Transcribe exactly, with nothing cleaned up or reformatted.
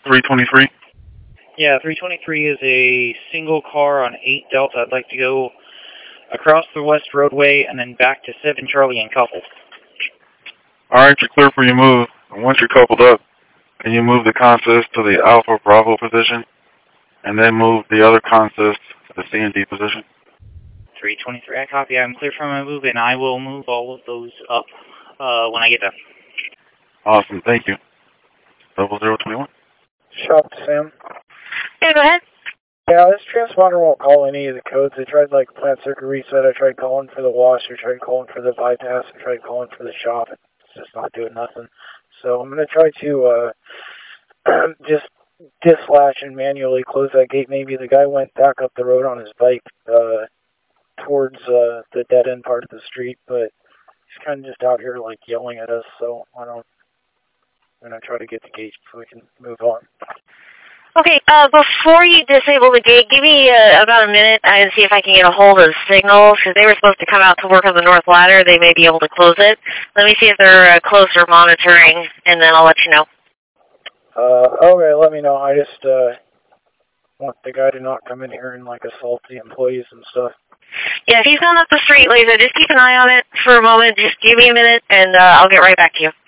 three twenty-three? Yeah, three twenty-three is a single car on eight Delta. I'd like to go across the west roadway and then back to seven Charlie and couple. Alright, you're clear for your move. And once you're coupled up, can you move the consist to the Alpha Bravo position? And then move the other consist to the C and D position? three twenty-three, I copy. I'm clear for my move, and I will move all of those up uh, when I get done. Awesome, thank you. Double zero twenty-one. Shop Sam. Yeah, go ahead. Yeah, this transponder won't call any of the codes. I tried like plant circuit reset, I tried calling for the wash, I tried calling for the bypass, I tried calling for the shop. It's just not doing nothing. So I'm going to try to uh, just dislodge and manually close that gate. Maybe the guy went back up the road on his bike uh, towards uh, the dead end part of the street, but he's kind of just out here like yelling at us, so I don't, I'm going to try to get the gate so we can move on. Okay, uh, before you disable the gate, give me uh, about a minute and see if I can get a hold of the signals, because they were supposed to come out to work on the north ladder. They may be able to close it. Let me see if they're uh, closer monitoring, and then I'll let you know. Uh, okay, let me know. I just uh, want the guy to not come in here and like assault the employees and stuff. Yeah, if he's going up the street, Lisa, just keep an eye on it for a moment. Just give me a minute, and uh, I'll get right back to you.